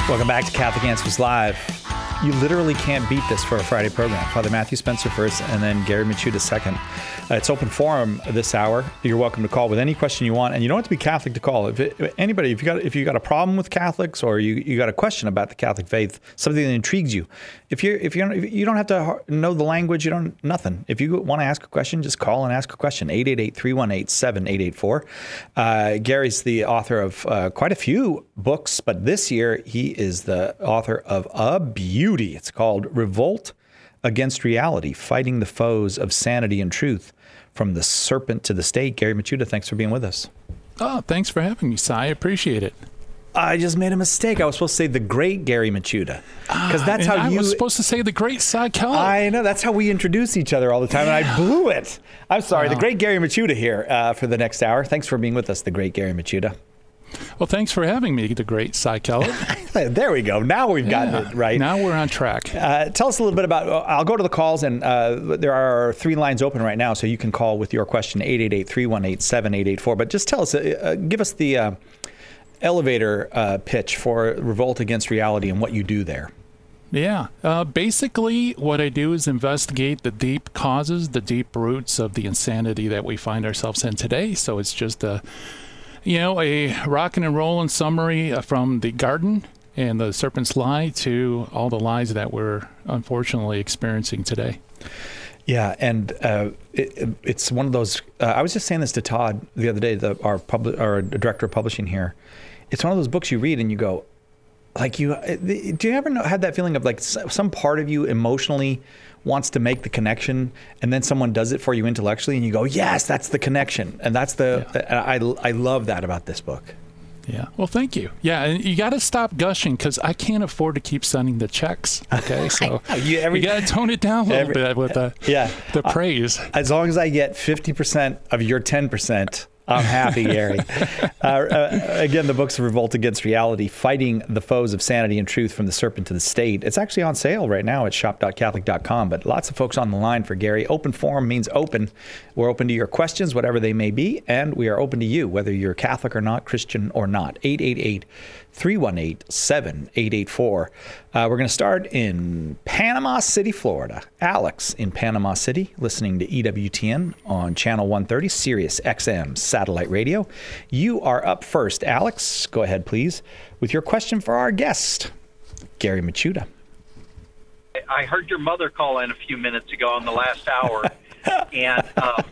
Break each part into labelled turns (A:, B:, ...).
A: Welcome back to Catholic Answers Live. You literally can't beat this for a Friday program. Father Matthew Spencer first, and then Gary Michuta second. It's open forum this hour. You're welcome to call with any question you want, and you don't have to be Catholic to call. If you got a problem with Catholics, or you got a question about the Catholic faith, something that intrigues you, if you don't have to know the language, nothing. If you want to ask a question, just call and ask a question. 888-318-7884. Gary's the author of quite a few books, but this year he is the author of a beauty. It's called Revolt Against Reality, Fighting the Foes of Sanity and Truth, from the Serpent to the State. Gary Michuta, thanks for being with us.
B: Oh, thanks for having me, Si. I appreciate it.
A: I just made a mistake. I was supposed to say the great Gary Michuta, because that's how
B: I
A: you.
B: was supposed to say the great Si Keller.
A: I know, that's how we introduce each other all the time, and I blew it. I'm sorry. The great Gary Michuta here for the next hour. Thanks for being with us, the great Gary Michuta.
B: Well, thanks for having me, the great Si Keller.
A: There we go. Now we've gotten it right.
B: Now we're on track.
A: Tell us a little bit about, I'll go to the calls, and there are 3 lines open right now, so you can call with your question, 888-318-7884. But just tell us, give us the elevator pitch for Revolt Against Reality and what you do there.
B: Yeah. Basically, what I do is investigate the deep causes, the deep roots of the insanity that we find ourselves in today. So it's just a rockin' and rollin' summary from the garden and the serpent's lie to all the lies that we're unfortunately experiencing today.
A: Yeah, and it's one of those. I was just saying this to Todd the other day, our director of publishing here. It's one of those books you read and you go, do you ever have that feeling of like some part of you emotionally wants to make the connection, and then someone does it for you intellectually, and you go, yes, that's the connection. And that's I love that about this book.
B: Yeah. Well, thank you. Yeah, and you got to stop gushing, because I can't afford to keep sending the checks. Okay, so you got to tone it down a little bit with the praise. As
A: long as I get 50% of your 10%, I'm happy, Gary. Again, the book's Revolt Against Reality, Fighting the Foes of Sanity and Truth, from the Serpent to the State. It's actually on sale right now at shop.catholic.com, but lots of folks on the line for Gary. Open forum means open. We're open to your questions, whatever they may be, and we are open to you, whether you're Catholic or not, Christian or not. 888-318-7884. We're going to start in Panama City, Florida. Alex in Panama City, listening to EWTN on Channel 130, Sirius XM satellite radio. You are up first, Alex. Go ahead, please, with your question for our guest, Gary Michuta.
C: I heard your mother call in a few minutes ago on the last hour, and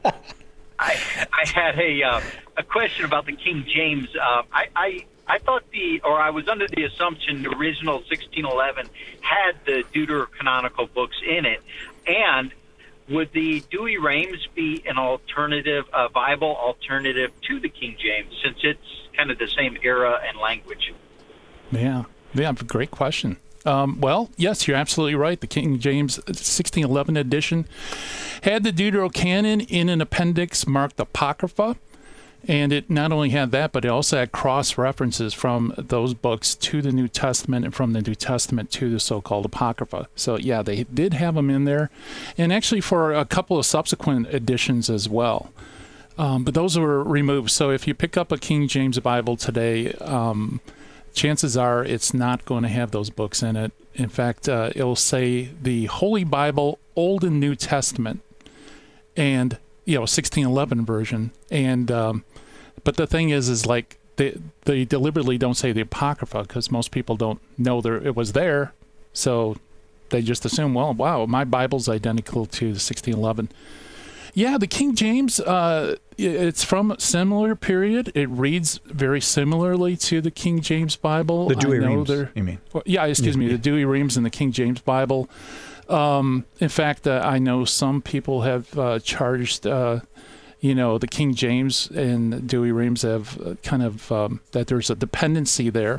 C: I had a question about the King James. I thought I was under the assumption the original 1611 had the deuterocanonical books in it, and would the Douay-Rheims be an alternative, a viable alternative to the King James, since it's kind of the same era and language?
B: Yeah, great question. Well, yes, you're absolutely right. The King James 1611 edition had the Deuterocanon in an appendix marked Apocrypha. And it not only had that, but it also had cross-references from those books to the New Testament and from the New Testament to the so-called Apocrypha. So, yeah, they did have them in there. And actually for a couple of subsequent editions as well. But those were removed. So if you pick up a King James Bible today, chances are it's not going to have those books in it. In fact, it'll say the Holy Bible, Old and New Testament, and 1611 version. And but the thing is like they deliberately don't say the Apocrypha, because most people don't know it was there, so they just assume, well, wow, my Bible's identical to the 1611. Yeah, the King James, it's from a similar period. It reads very similarly to the King James Bible.
A: The Douay-Rheims, you mean?
B: Well, yeah, excuse me, the Douay-Rheims and the King James Bible. In fact, I know some people have charged, the King James and Douay-Rheims have kind of, that there's a dependency there.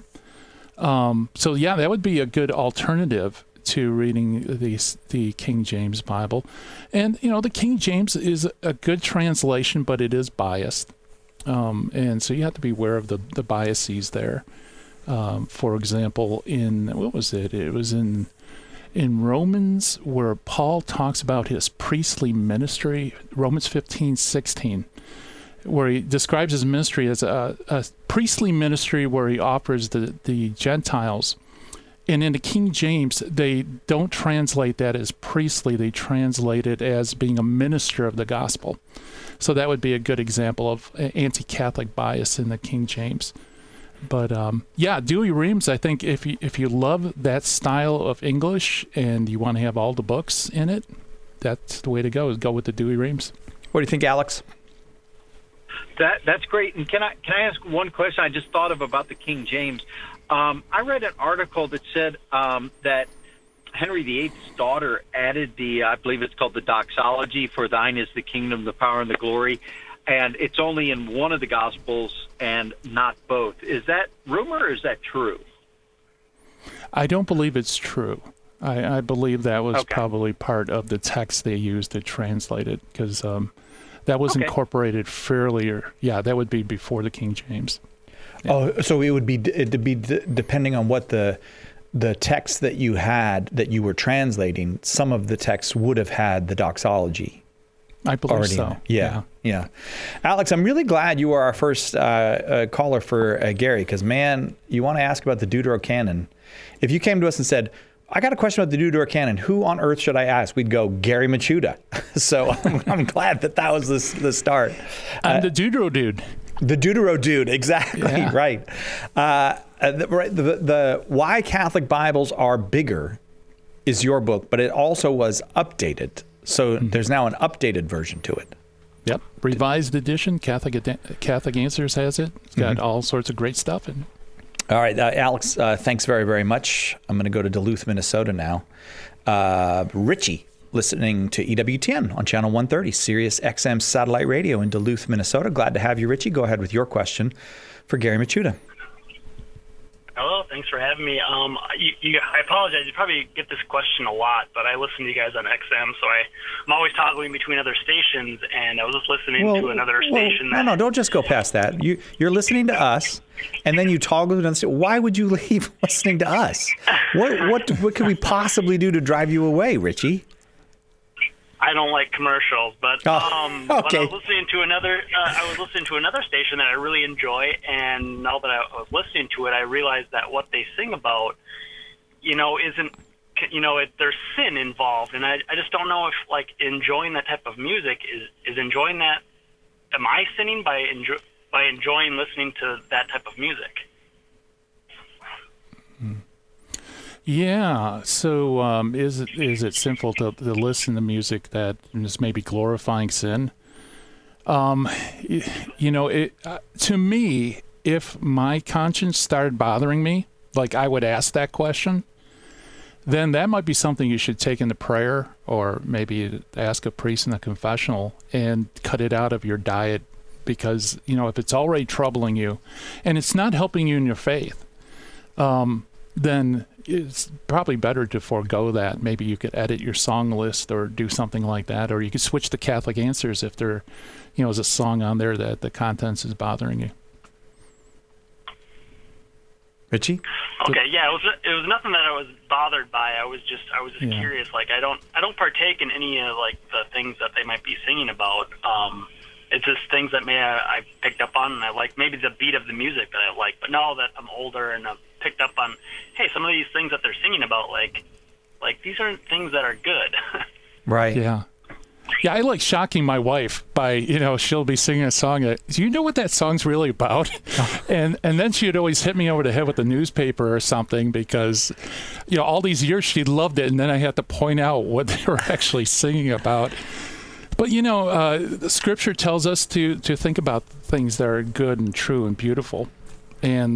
B: So, yeah, that would be a good alternative to reading the King James Bible. And, the King James is a good translation, but it is biased. And so you have to be aware of the biases there. For example, what was it? It was in Romans, where Paul talks about his priestly ministry, Romans 15:16, where he describes his ministry as a priestly ministry where he offers the Gentiles And in the King James, they don't translate that as priestly. They translate it as being a minister of the gospel. So that would be a good example of anti-Catholic bias in the King James. But Douay-Rheims, I think if you love that style of English and you want to have all the books in it, that's the way to go, is go with the Douay-Rheims.
A: What do you think, Alex?
C: That's great. And can I ask one question I just thought of about the King James? I read an article that said that Henry VIII's daughter added I believe it's called the doxology, for thine is the kingdom, the power, and the glory, and it's only in one of the Gospels and not both. Is that rumor or is that true?
B: I don't believe it's true. I believe that was probably part of the text they used to translate it, because that was incorporated fairly, that would be before the King James. Yeah.
A: Oh, so it'd be depending on what the text that you had that you were translating. Some of the texts would have had the doxology.
B: I believe
A: already
B: so.
A: Yeah. Alex, I'm really glad you are our first caller for Gary, because, man, you want to ask about the Deuterocanon. If you came to us and said, I got a question about the Deuterocanon, who on earth should I ask? We'd go, Gary Machuda. So I'm glad that was the start.
B: I'm the Deutero dude.
A: The Deutero dude, exactly, right. The Why Catholic Bibles Are Bigger is your book, but it also was updated. So there's now an updated version to it.
B: Yep, revised edition. Catholic Answers has it. It's got all sorts of great stuff in it.
A: All right, Alex, thanks very, very much. I'm going to go to Duluth, Minnesota now. Richie, listening to EWTN on Channel 130, Sirius XM Satellite Radio in Duluth, Minnesota. Glad to have you, Richie. Go ahead with your question for Gary Machuda.
D: Hello, thanks for having me. I apologize. You probably get this question a lot, but I listen to you guys on XM, so I'm always toggling between other stations, and I was just listening to another station.
A: No, don't just go past that. You're listening to us, and then you toggle to another. Why would you leave listening to us? What could we possibly do to drive you away, Richie?
D: I don't like commercials, but
A: okay.
D: But I was listening to another station that I really enjoy, and now that I was listening to it, I realized that what they sing about, isn't, there's sin involved, and I just don't know if, like, enjoying that type of music is enjoying that. Am I sinning by enjoying listening to that type of music?
B: Yeah. So, is it sinful to listen to music that is maybe glorifying sin? To me, if my conscience started bothering me, like I would ask that question, then that might be something you should take into prayer, or maybe ask a priest in a confessional and cut it out of your diet, because if it's already troubling you and it's not helping you in your faith, then it's probably better to forego that. Maybe you could edit your song list or do something like that, or you could switch to Catholic Answers if there, is a song on there that the contents is bothering you.
A: Richie?
D: Okay, yeah, it was nothing that I was bothered by. I was just curious. Like, I don't partake in any of, like, the things that they might be singing about. It's just things that I picked up on, and I like maybe the beat of the music that I like. But now that I'm older and I've picked up on, hey, some of these things that they're singing about, like these aren't things that are good.
A: Right.
B: Yeah. Yeah, I like shocking my wife by, she'll be singing a song. Do you know what that song's really about? And then she'd always hit me over the head with a newspaper or something, because, all these years she loved it, and then I had to point out what they were actually singing about. But, the Scripture tells us to think about things that are good and true and beautiful. And,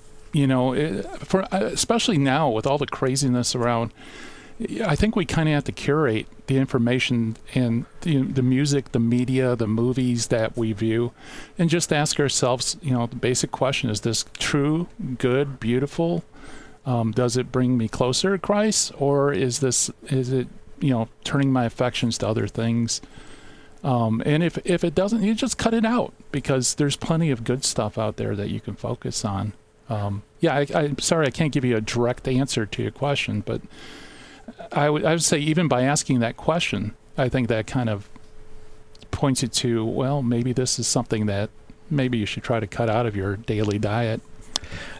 B: especially now with all the craziness around, I think we kind of have to curate the information and the music, the media, the movies that we view, and just ask ourselves, the basic question: is this true, good, beautiful? Does it bring me closer to Christ, or is it turning my affections to other things? And if it doesn't, you just cut it out, because there's plenty of good stuff out there that you can focus on. I'm sorry I can't give you a direct answer to your question, but I would say, even by asking that question, I think that kind of points you to, well, maybe this is something that maybe you should try to cut out of your daily diet.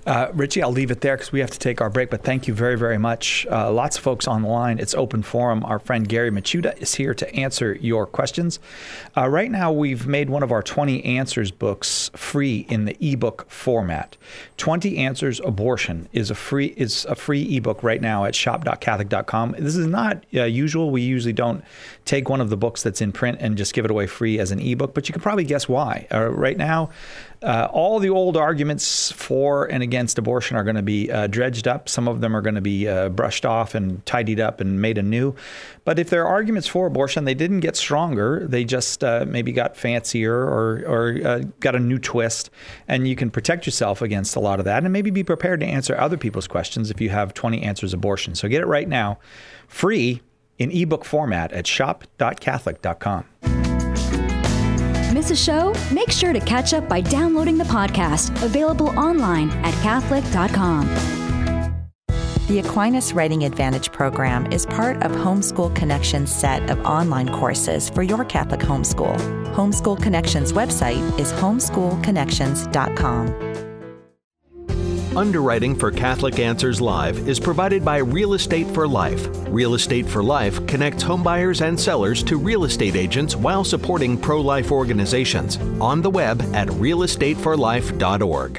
A: Richie, I'll leave it there because we have to take our break, but thank you very, very much. Lots of folks on the line. It's open forum. Our friend Gary Michuta is here to answer your questions. Right now, we've made one of our 20 Answers books free in the ebook format. 20 Answers Abortion is a free ebook right now at shop.catholic.com. This is not usual. We usually don't take one of the books that's in print and just give it away free as an ebook, but you can probably guess why. Right now, all the old arguments for and against abortion are going to be dredged up. Some of them are going to be brushed off and tidied up and made anew. But if there are arguments for abortion, they didn't get stronger. They just maybe got fancier or got a new twist. And you can protect yourself against a lot of that and maybe be prepared to answer other people's questions if you have 20 Answers Abortion. So get it right now, free in ebook format at shop.catholic.com.
E: Miss a show? Make sure to catch up by downloading the podcast, available online at Catholic.com.
F: The Aquinas Writing Advantage program is part of Homeschool Connections' set of online courses for your Catholic homeschool. Homeschool Connections' website is homeschoolconnections.com.
G: Underwriting for Catholic Answers Live is provided by Real Estate for Life. Real Estate for Life connects homebuyers and sellers to real estate agents while supporting pro-life organizations. On the web at realestateforlife.org.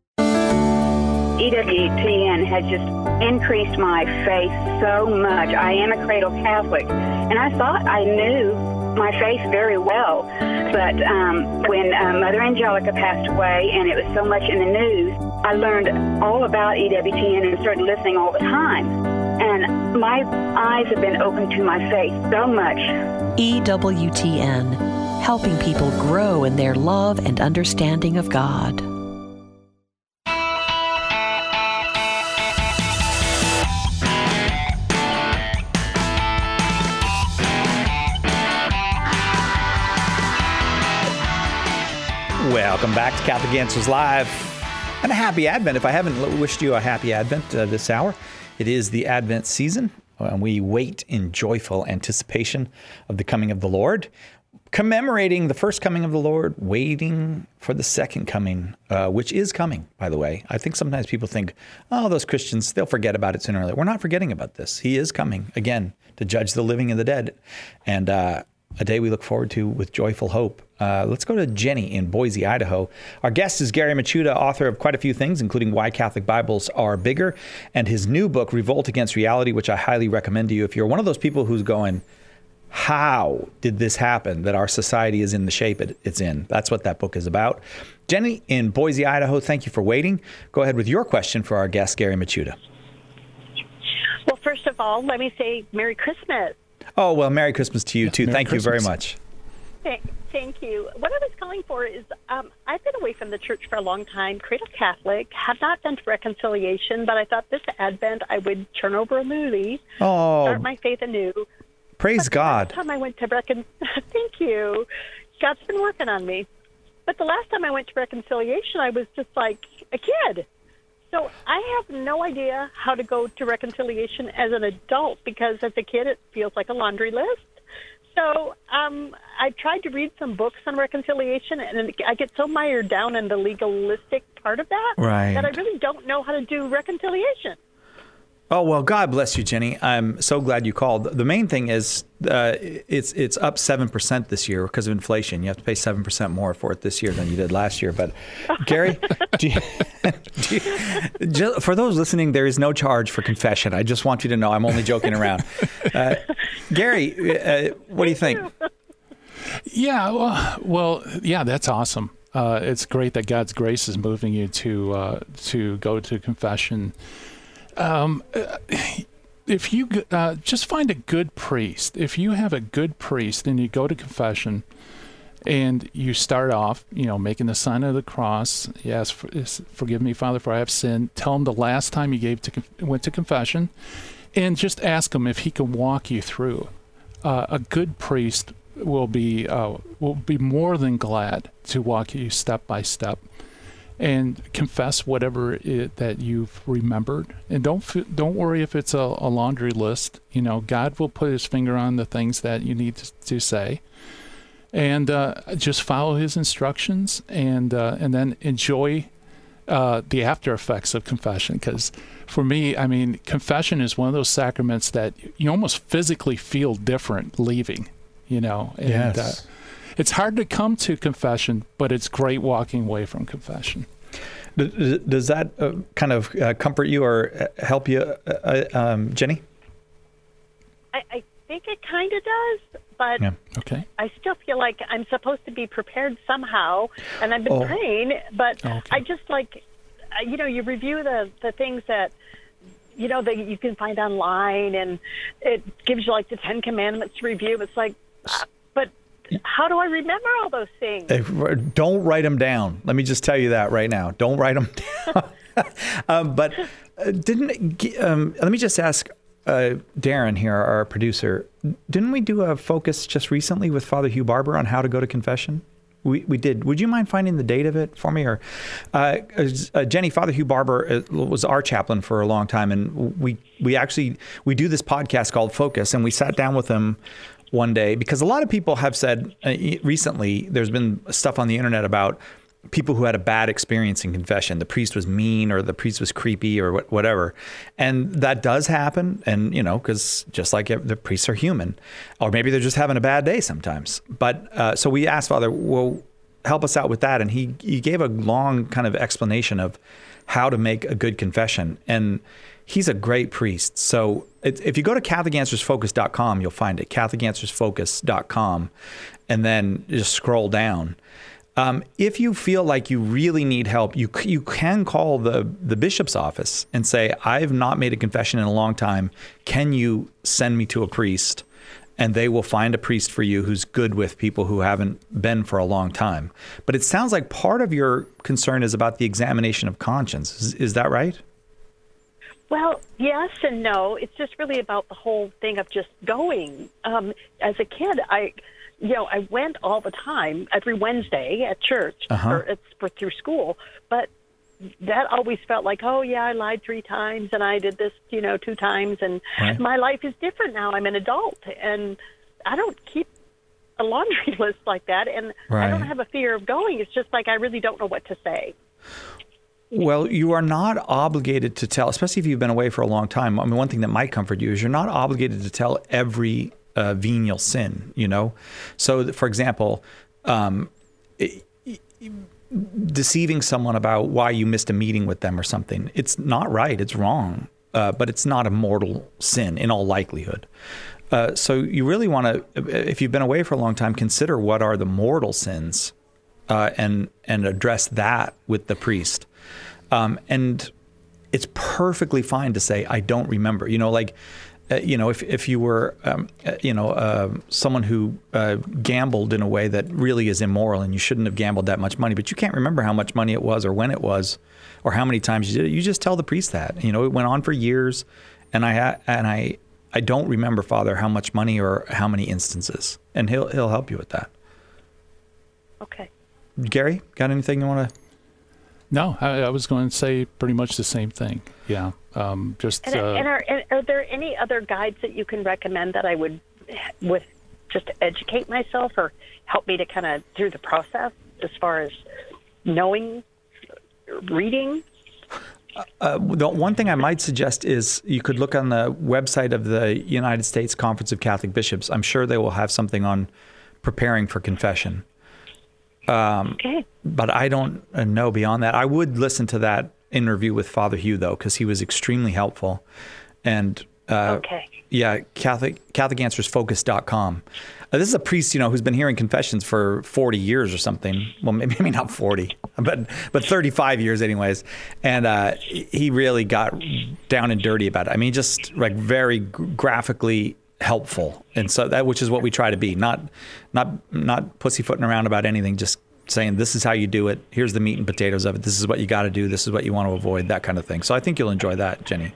H: EWTN has just increased my faith so much. I am a cradle Catholic, and I thought I knew my faith very well. But when Mother Angelica passed away, and it was so much in the news, I learned all about EWTN and started listening all the time. And my eyes have been opened to my faith so much.
F: EWTN, helping people grow in their love and understanding of God.
A: Welcome back to Catholic Answers Live, and a happy Advent. If I haven't wished you a happy Advent this hour, it is the Advent season, and we wait in joyful anticipation of the coming of the Lord, commemorating the first coming of the Lord, waiting for the second coming, which is coming, by the way. I think sometimes people think, oh, those Christians, they'll forget about it sooner or later. We're not forgetting about this. He is coming again to judge the living and the dead, and a day we look forward to with joyful hope. Let's go to Jenny in Boise, Idaho. Our guest is Gary Michuta, author of quite a few things, including Why Catholic Bibles Are Bigger, and his new book, Revolt Against Reality, which I highly recommend to you. If you're one of those people who's going, how did this happen that our society is in the shape it's in? That's what that book is about. Jenny in Boise, Idaho, thank you for waiting. Go ahead with your question for our guest, Gary Michuta.
I: Well, first of all, let me say Merry Christmas.
A: Oh, well, Merry Christmas to you, too.
B: Merry
A: Thank
B: Christmas.
A: you very much.
I: Thank you. What I was calling for is I've been away from the church for a long time, cradle Catholic, have not been to reconciliation, but I thought this Advent I would turn over a new leaf, start my faith anew.
A: Praise God.
I: The last time I went to thank you. God's been working on me. But the last time I went to reconciliation, I was just like a kid. So I have no idea how to go to reconciliation as an adult because as a kid it feels like a laundry list. So I tried to read some books on reconciliation, and I get so mired down in the legalistic part of that that I really don't know how to do reconciliation.
A: Oh, well, God bless you, Jenny. I'm so glad you called. The main thing is it's up 7% this year because of inflation. You have to pay 7% more for it this year than you did last year. But Gary, for those listening, there is no charge for confession. I just want you to know I'm only joking around. Gary, what do you think?
B: Yeah, well, that's awesome. It's great that God's grace is moving you to go to confession. If you just find a good priest, if you have a good priest and you go to confession and you start off, making the sign of the cross, yes, forgive me, Father, for I have sinned. Tell him the last time you went to confession, and just ask him if he can walk you through. A good priest will be more than glad to walk you step by step and confess whatever that you've remembered. And don't worry if it's a laundry list. God will put his finger on the things that you need to say. And just follow his instructions and then enjoy the after effects of confession. Because for me, I mean, confession is one of those sacraments that you almost physically feel different leaving, you know. And,
A: yes.
B: It's hard to come to confession, but it's great walking away from confession.
A: Does that kind of comfort you or help you, Jenny?
I: I think it kind of does, but
B: Okay.
I: I still feel like I'm supposed to be prepared somehow, and I've been praying, but I just like, you review the things that, that you can find online, and it gives you like the 10 Commandments to review. It's like, but how do I remember all those things?
A: Don't write them down. Let me just tell you that right now. Don't write them down. But let me just ask Darren here, our producer, didn't we do a focus just recently with Father Hugh Barber on how to go to confession? We did. Would you mind finding the date of it for me? Or Jenny, Father Hugh Barber was our chaplain for a long time, and we do this podcast called Focus, and we sat down with him one day because a lot of people have said recently there's been stuff on the internet about people who had a bad experience in confession. The priest was mean, or the priest was creepy, or whatever. And that does happen. And, because just like the priests are human, or maybe they're just having a bad day sometimes. But so we asked Father, well, help us out with that. And he gave a long kind of explanation of how to make a good confession. And he's a great priest. So if you go to CatholicAnswersFocus.com, you'll find it, CatholicAnswersFocus.com, and then just scroll down. If you feel like you really need help, you can call the bishop's office and say, I've not made a confession in a long time. Can you send me to a priest? And they will find a priest for you who's good with people who haven't been for a long time. But it sounds like part of your concern is about the examination of conscience. Is that right?
I: Well, yes and no. It's just really about the whole thing of just going. As a kid, I went all the time, every Wednesday at church, or through school. But that always felt like, oh, yeah, I lied 3 times, and I did this, 2 times, and my life is different now. I'm an adult, and I don't keep a laundry list like that, and I don't have a fear of going. It's just like I really don't know what to say.
A: Well, you are not obligated to tell, especially if you've been away for a long time. I mean, one thing that might comfort you is you're not obligated to tell every venial sin, So, for example, deceiving someone about why you missed a meeting with them or something, it's not right, it's wrong, but it's not a mortal sin in all likelihood. So you really want to, if you've been away for a long time, consider what are the mortal sins and address that with the priest. And it's perfectly fine to say, I don't remember, if you were, someone who gambled in a way that really is immoral and you shouldn't have gambled that much money, but you can't remember how much money it was or when it was or how many times you did it. You just tell the priest that, it went on for years, and I don't remember, Father, how much money or how many instances, and he'll help you with that.
I: Okay.
A: Gary, got anything you want to?
B: No, I was going to say pretty much the same thing. Yeah.
I: Are there any other guides that you can recommend that I would just educate myself or help me to kind of through the process as far as knowing, reading?
A: The one thing I might suggest is you could look on the website of the United States Conference of Catholic Bishops. I'm sure they will have something on preparing for confession.
I: Okay.
A: But I don't know beyond that. I would listen to that interview with Father Hugh, though, because he was extremely helpful. And yeah, CatholicAnswersFocus.com. This is a priest, who's been hearing confessions for 40 years or something. Well, maybe not 40, but 35 years anyways. And he really got down and dirty about it. I mean, just like very graphically helpful. And so which is what we try to be, not pussyfooting around about anything, just saying, this is how you do it. Here's the meat and potatoes of it. This is what you got to do. This is what you want to avoid, that kind of thing. So I think you'll enjoy that, Jenny.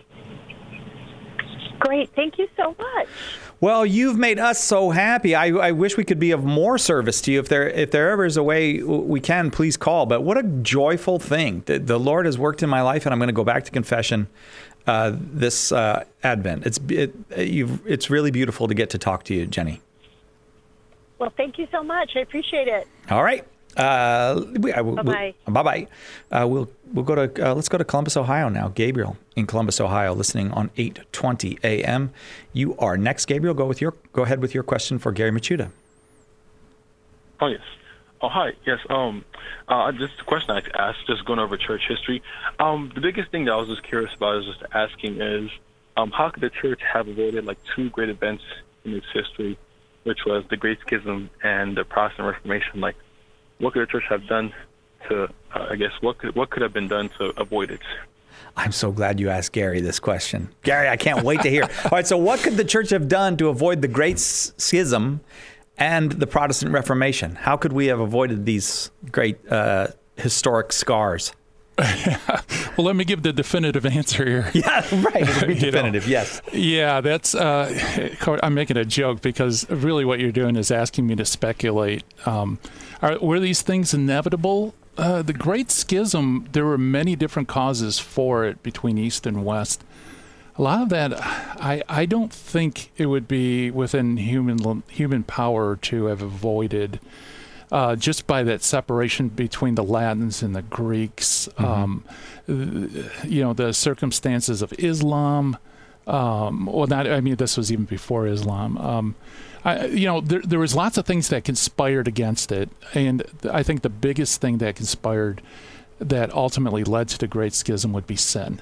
I: Great. Thank you so much.
A: Well, you've made us so happy. I wish we could be of more service to you. If there ever is a way we can, please call. But what a joyful thing. The Lord has worked in my life, and I'm going to go back to confession this Advent. It's really beautiful to get to talk to you, Jenny.
I: Well, thank you so much. I appreciate it.
A: All right.
I: Bye-bye.
A: Bye-bye. We'll go to let's go to Columbus, Ohio now. Gabriel in Columbus, Ohio, listening on 8:20 a.m. You are next, Gabriel. Go ahead with your question for Gary Michuta.
J: Oh yes. Oh hi. Yes. Just a question I asked, just going over church history. The biggest thing that I was just curious about is just asking is, how could the church have avoided like two great events in its history, which was the Great Schism and the Protestant Reformation? Like, what could the church have done to, what could have been done to avoid it?
A: I'm so glad you asked Gary this question. Gary, I can't wait to hear. All right, so what could the church have done to avoid the Great Schism and the Protestant Reformation? How could we have avoided these great historic scars?
B: Well, let me give the definitive answer here.
A: Yeah, right. It'll be definitive, yes.
B: Yeah, that's. I'm making a joke because really what you're doing is asking me to speculate. Were these things inevitable? The Great Schism, there were many different causes for it between East and West. A lot of that, I don't think it would be within human power to have avoided. Just by that separation between the Latins and the Greeks, the circumstances of Islam. This was even before Islam. There was lots of things that conspired against it, and I think the biggest thing that conspired that ultimately led to the Great Schism would be sin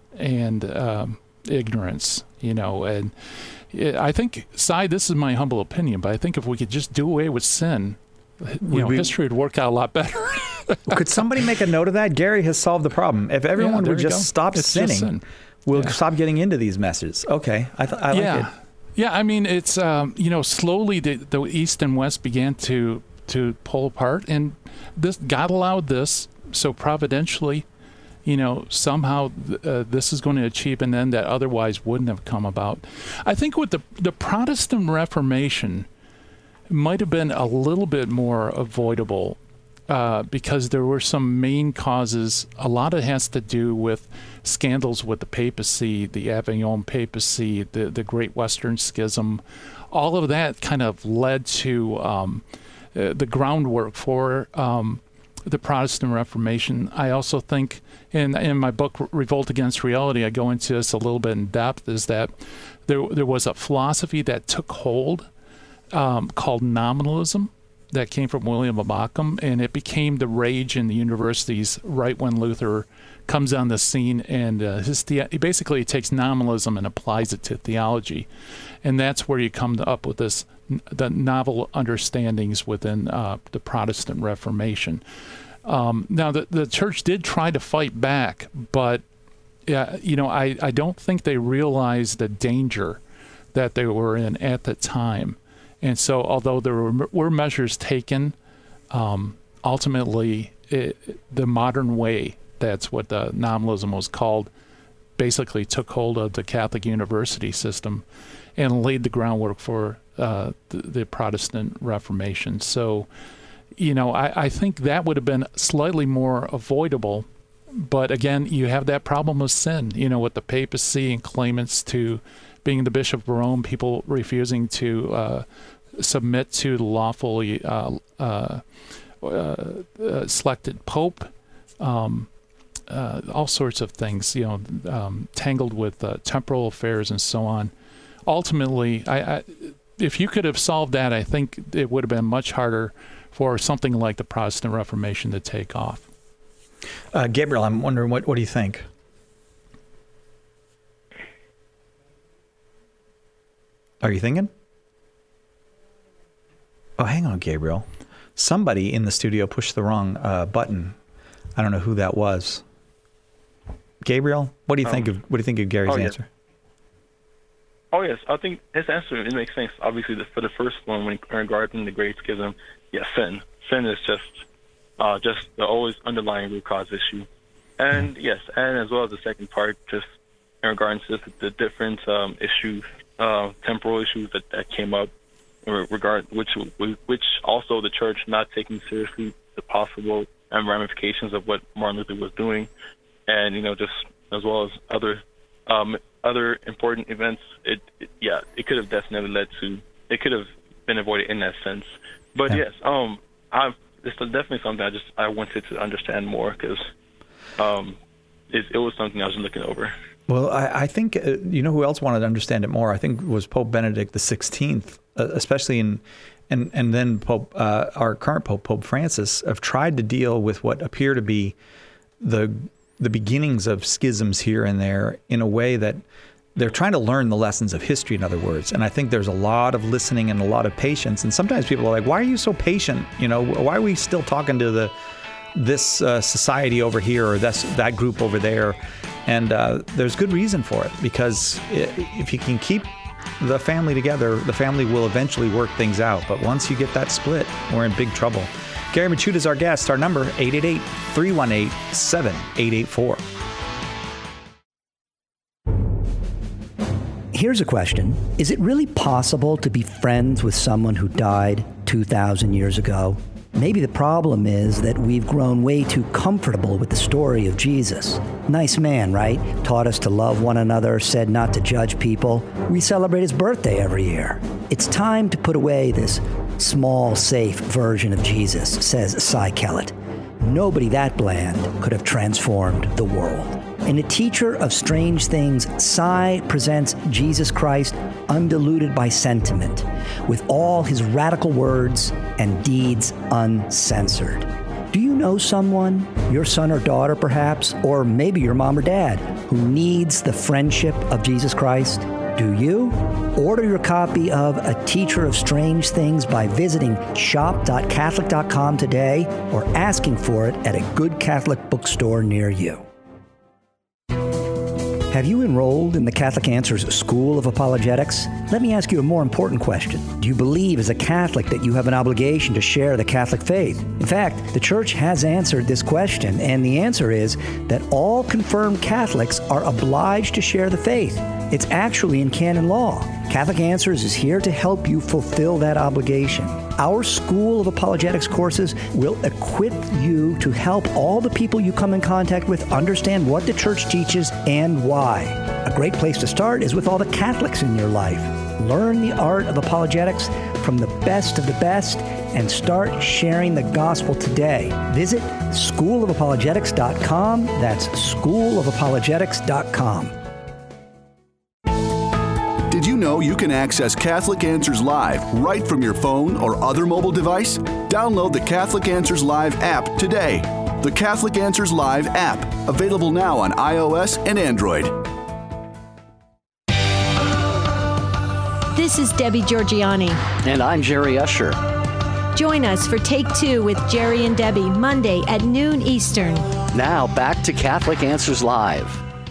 B: and ignorance. And I think, Cy, this is my humble opinion, but I think if we could just do away with sin, history would work out a lot better.
A: Could somebody make a note of that? Gary has solved the problem. If everyone would just stop sinning, we'll stop getting into these messes. Okay, I like it.
B: Yeah, I mean, it's, slowly the East and West began to pull apart, and God allowed this, so providentially, somehow this is going to achieve an end that otherwise wouldn't have come about. I think with the Protestant Reformation, might have been a little bit more avoidable because there were some main causes. A lot of it has to do with scandals with the papacy, the Avignon papacy, the Great Western Schism. All of that kind of led to the groundwork for the Protestant Reformation. I also think in my book, Revolt Against Reality, I go into this a little bit in depth, is that there was a philosophy that took hold called nominalism that came from William of Ockham, and it became the rage in the universities right when Luther comes on the scene, and he basically takes nominalism and applies it to theology, and that's where you come up with the novel understandings within the Protestant Reformation. Now, the church did try to fight back, but I don't think they realized the danger that they were in at the time. And so, although there were measures taken, ultimately, the modern way, that's what the nominalism was called, basically took hold of the Catholic university system and laid the groundwork for the Protestant Reformation. So, I think that would have been slightly more avoidable. But again, you have that problem of sin, with the papacy and claimants to being the Bishop of Rome, people refusing to submit to the lawfully selected Pope, all sorts of things, tangled with temporal affairs and so on. Ultimately, if you could have solved that, I think it would have been much harder for something like the Protestant Reformation to take off.
A: Gabriel, I'm wondering, what do you think? Are you thinking? Oh, hang on, Gabriel. Somebody in the studio pushed the wrong button. I don't know who that was. Gabriel, what do you think of Gary's answer?
J: Oh yes, I think his answer, it makes sense. Obviously, for the first one, when regarding the Great Schism, sin. Sin is just the always underlying root cause issue, and yes, and as well as the second part, just in regards to the different issues, temporal issues that came up, which also the church not taking seriously the possible ramifications of what Martin Luther was doing, and just as well as other important events. It could have definitely led to, it could have been avoided in that sense. But yes, it's definitely something I wanted to understand more because it was something I was looking over.
A: Well, I think, you know who else wanted to understand it more? I think was Pope Benedict XVI, especially and then Pope, our current Pope, Pope Francis, have tried to deal with what appear to be the beginnings of schisms here and there in a way that they're trying to learn the lessons of history, in other words. And I think there's a lot of listening and a lot of patience. And sometimes people are like, why are you so patient? You know, why are we still talking to this society over here or that group over there? And there's good reason for it, because if you can keep the family together, the family will eventually work things out. But once you get that split, we're in big trouble. Gary Michuta is our guest. Our number, 888-318-7884.
K: Here's a question. Is it really possible to be friends with someone who died 2,000 years ago? Maybe the problem is that we've grown way too comfortable with the story of Jesus. Nice man, right? Taught us to love one another, said not to judge people. We celebrate his birthday every year. It's time to put away this small, safe version of Jesus, says Cy Kellett. Nobody that bland could have transformed the world. In A Teacher of Strange Things, Cy presents Jesus Christ undiluted by sentiment, with all his radical words and deeds uncensored. Do you know someone, your son or daughter perhaps, or maybe your mom or dad, who needs the friendship of Jesus Christ? Do you? Order your copy of A Teacher of Strange Things by visiting shop.catholic.com today or asking for it at a good Catholic bookstore near you. Have you enrolled in the Catholic Answers School of Apologetics? Let me ask you a more important question. Do you believe as a Catholic that you have an obligation to share the Catholic faith? In fact, the Church has answered this question, and the answer is that all confirmed Catholics are obliged to share the faith. It's actually in canon law. Catholic Answers is here to help you fulfill that obligation. Our School of Apologetics courses will equip you to help all the people you come in contact with understand what the Church teaches and why. A great place to start is with all the Catholics in your life. Learn the art of apologetics from the best of the best and start sharing the gospel today. Visit schoolofapologetics.com. That's schoolofapologetics.com.
L: Did you know you can access Catholic Answers Live right from your phone or other mobile device? Download the Catholic Answers Live app today. The Catholic Answers Live app, available now on iOS and Android.
M: This is Debbie Georgiani.
N: And I'm Jerry Usher.
M: Join us for Take Two with Jerry and Debbie, Monday at noon Eastern.
N: Now back to Catholic Answers Live.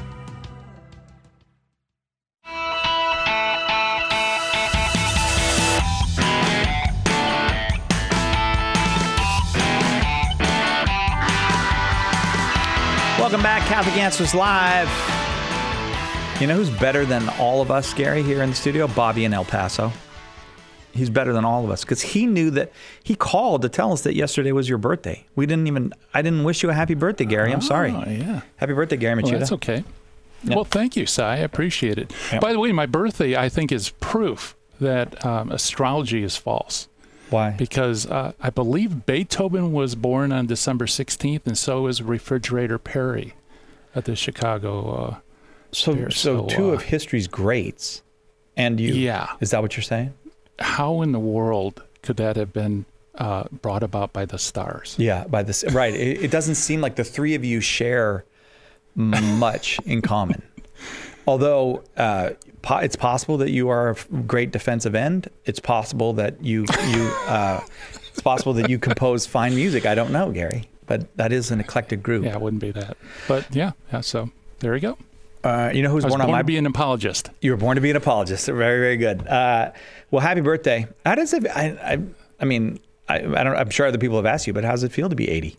A: Welcome back, Catholic Answers Live. You know who's better than all of us, Gary, here in the studio? Bobby in El Paso. He's better than all of us because he knew that he called to tell us that yesterday was your birthday. I didn't wish you a happy birthday, Gary. I'm sorry.
B: Yeah.
A: Happy birthday, Gary Michuta.
B: Well, that's okay. Yep. Well, thank you, Cy. I appreciate it.
A: Yep.
B: By the way, my birthday, I think, is proof that astrology is false.
A: Why?
B: Because I believe Beethoven was born on December 16th, and so is Refrigerator Perry at the Chicago
A: So two of history's greats, and you. Yeah. Is that what you're saying?
B: How in the world could that have been brought about by the stars?
A: Yeah, by this. Right. It doesn't seem like the three of you share much in common. Although it's possible that you are a great defensive end. It's possible that it's possible that you compose fine music. I don't know, Gary, but that is an eclectic group.
B: Yeah, it wouldn't be that. But yeah. So there you go.
A: You know who's born
B: to be an apologist.
A: You were born to be an apologist. Very, very good. Well, happy birthday. How does it? I mean, I'm sure other people have asked you, but how does it feel to be 80?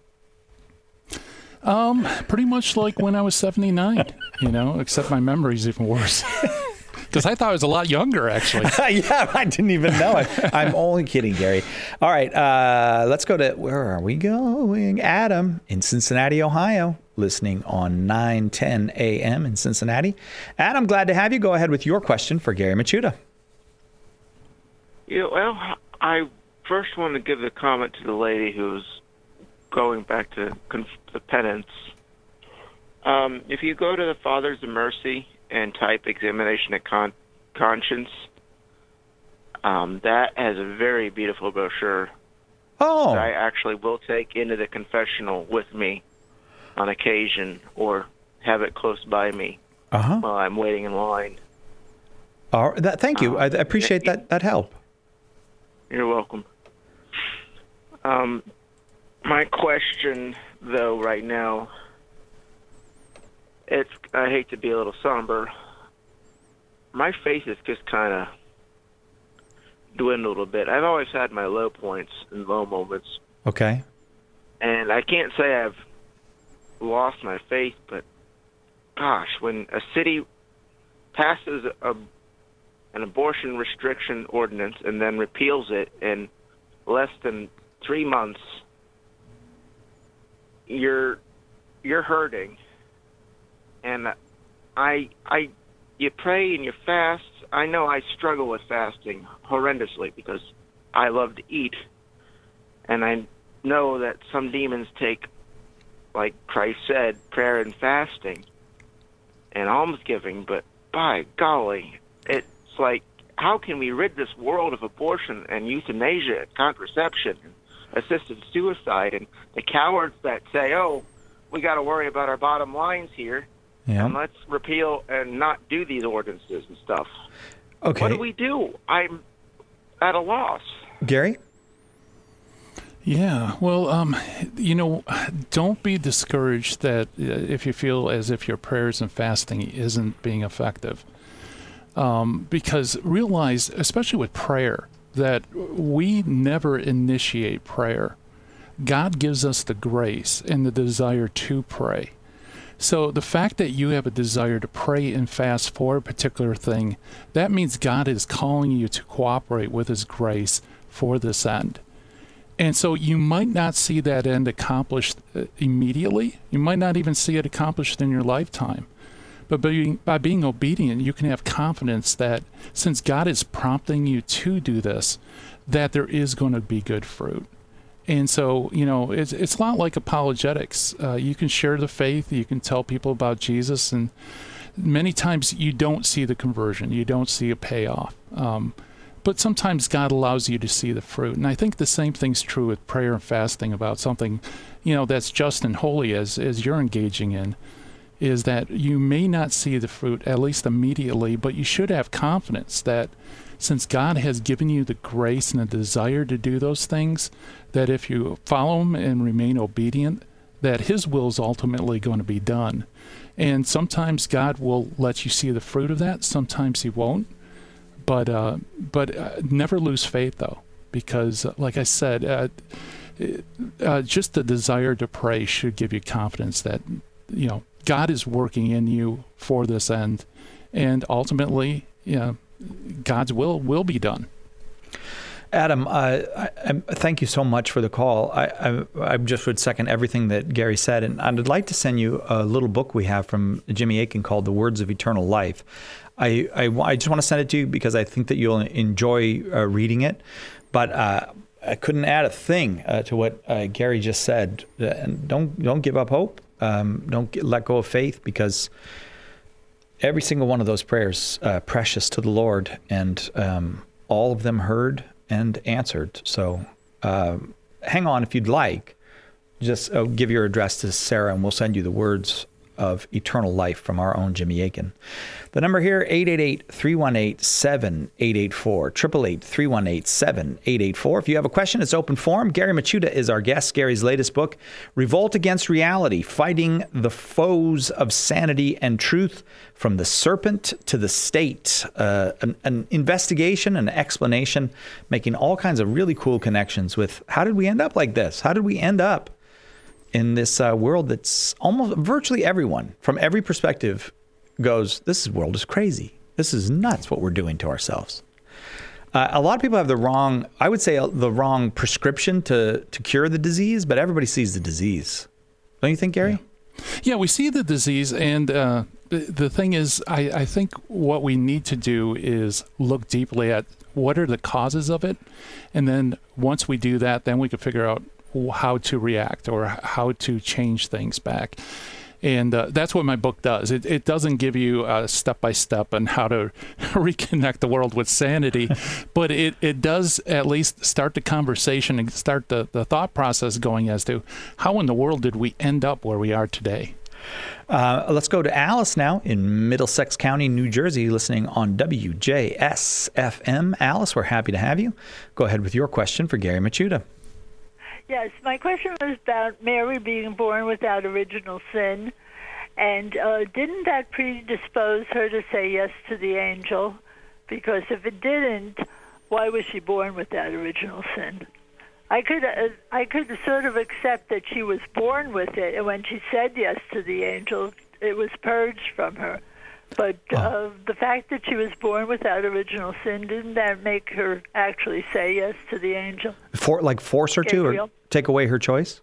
B: Pretty much like when I was 79. Except my memory's even worse. Because I thought I was a lot younger, actually.
A: Yeah, I didn't even know. I'm only kidding, Gary. All right, let's go to, where are we going? Adam in Cincinnati, Ohio, listening on 9:10 a.m. in Cincinnati. Adam, glad to have you. Go ahead with your question for Gary Michuta.
O: Yeah, well, I first want to give a comment to the lady who was going back to the penance. If you go to the Fathers of Mercy and type examination of conscience, that has a very beautiful brochure.
A: Oh.
O: That I actually will take into the confessional with me on occasion, or have it close by me while I'm waiting in line.
A: Thank you. I appreciate that help.
O: You're welcome. My question, though, right now, I hate to be a little somber. My faith is just kind of dwindled a bit. I've always had my low points and low moments.
A: Okay.
O: And I can't say I've lost my faith, but gosh, when a city passes an abortion restriction ordinance and then repeals it in less than 3 months, you're hurting. And you pray and you fast. I know I struggle with fasting horrendously because I love to eat, and I know that some demons take, like Christ said, prayer and fasting and almsgiving, but by golly, it's like, how can we rid this world of abortion and euthanasia and contraception and assisted suicide, and the cowards that say, oh, we got to worry about our bottom lines here, and let's repeal and not do these ordinances and stuff.
A: Okay.
O: What do we do? I'm at a loss.
A: Gary?
B: Yeah, well, don't be discouraged that if you feel as if your prayers and fasting isn't being effective. Because realize, especially with prayer, that we never initiate prayer. God gives us the grace and the desire to pray. So the fact that you have a desire to pray and fast for a particular thing, that means God is calling you to cooperate with His grace for this end. And so you might not see that end accomplished immediately. You might not even see it accomplished in your lifetime. But by being obedient, you can have confidence that since God is prompting you to do this, that there is going to be good fruit. And so, it's a lot like apologetics. You can share the faith, you can tell people about Jesus, and many times you don't see the conversion, you don't see a payoff. But sometimes God allows you to see the fruit. And I think the same thing's true with prayer and fasting about something, that's just and holy as you're engaging in, is that you may not see the fruit, at least immediately, but you should have confidence that since God has given you the grace and the desire to do those things, that if you follow Him and remain obedient, that His will is ultimately going to be done. And sometimes God will let you see the fruit of that. Sometimes He won't. But never lose faith, though, because, like I said, just the desire to pray should give you confidence that, God is working in you for this end, and ultimately, God's will be done.
A: Adam, I thank you so much for the call. I just would second everything that Gary said, and I'd like to send you a little book we have from Jimmy Akin called The Words of Eternal Life. I just want to send it to you because I think that you'll enjoy reading it, but I couldn't add a thing to what Gary just said. And don't give up hope. Don't let go of faith, because every single one of those prayers precious to the Lord, and all of them heard and answered. So hang on if you'd like. Just give your address to Sarah, and we'll send you the words of eternal life from our own Jimmy Akin. The number here, 888-318-7884, 888-318-7884. If you have a question, it's open forum. Gary Michuta is our guest. Gary's latest book, Revolt Against Reality, Fighting the Foes of Sanity and Truth, From the Serpent to the State. An investigation, an explanation, making all kinds of really cool connections with how did we end up like this? How did we end up in this world that's almost virtually everyone from every perspective goes, this world is crazy. This is nuts what we're doing to ourselves. A lot of people have the wrong prescription to cure the disease, but everybody sees the disease. Don't you think, Gary?
B: Yeah, we see the disease, and the thing is, I think what we need to do is look deeply at what are the causes of it, and then once we do that, then we can figure out how to react or how to change things back. And that's what my book does. It doesn't give you a step-by-step on how to reconnect the world with sanity, but it does at least start the conversation and start the thought process going as to how in the world did we end up where we are today.
A: Let's go to Alice now in Middlesex County, New Jersey, listening on WJS-FM. Alice, we're happy to have you. Go ahead with your question for Gary Michuta.
P: Yes, my question was about Mary being born without original sin, and didn't that predispose her to say yes to the angel? Because if it didn't, why was she born without original sin? I could sort of accept that she was born with it, and when she said yes to the angel, it was purged from her. But the fact that she was born without original sin, didn't that make her actually say yes to the angel?
A: Force her to, or take away her choice?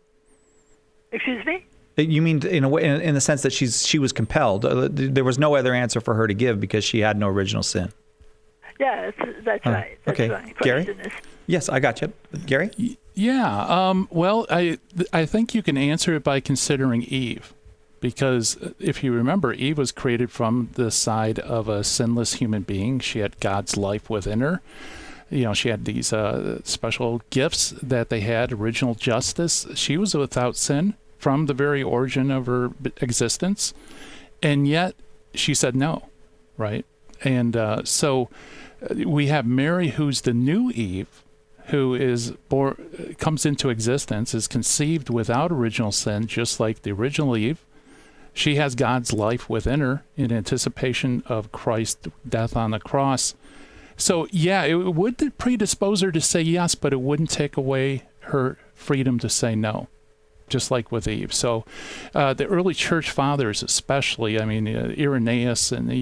P: Excuse me?
A: You mean in a way, in the sense that she was compelled? There was no other answer for her to give because she had no original sin.
P: Yeah, that's right. That's
A: okay,
P: right.
A: Gary. Yes, I got you, Gary.
B: Yeah. Well, I think you can answer it by considering Eve. Because if you remember, Eve was created from the side of a sinless human being. She had God's life within her. She had these special gifts that they had, original justice. She was without sin from the very origin of her existence. And yet she said no, right? And so we have Mary, who's the new Eve, who is born, comes into existence, is conceived without original sin, just like the original Eve. She has God's life within her in anticipation of Christ's death on the cross. So, yeah, it would predispose her to say yes, but it wouldn't take away her freedom to say no, just like with Eve. So the early church fathers especially, Irenaeus and